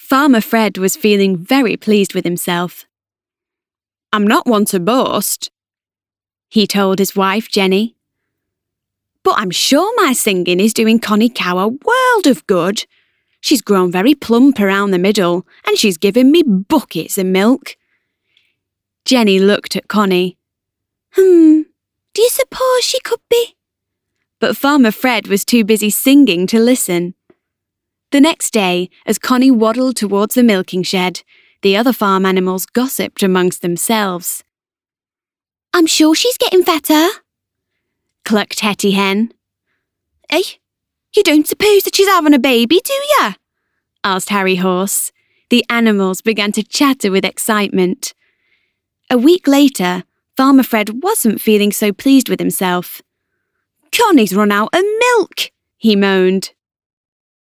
Farmer Fred was feeling very pleased with himself. "I'm not one to boast," he told his wife, Jenny. "But I'm sure my singing is doing Connie Cow a world of good. She's grown very plump around the middle, and she's given me buckets of milk." Jenny looked at Connie. Do you suppose she could be? But Farmer Fred was too busy singing to listen. The next day, as Connie waddled towards the milking shed, the other farm animals gossiped amongst themselves. "I'm sure she's getting fatter," clucked Hetty Hen. "Eh? You don't suppose that she's having a baby, do ya?" asked Harry Horse. The animals began to chatter with excitement. A week later, Farmer Fred wasn't feeling so pleased with himself. "Connie's run out of milk," he moaned.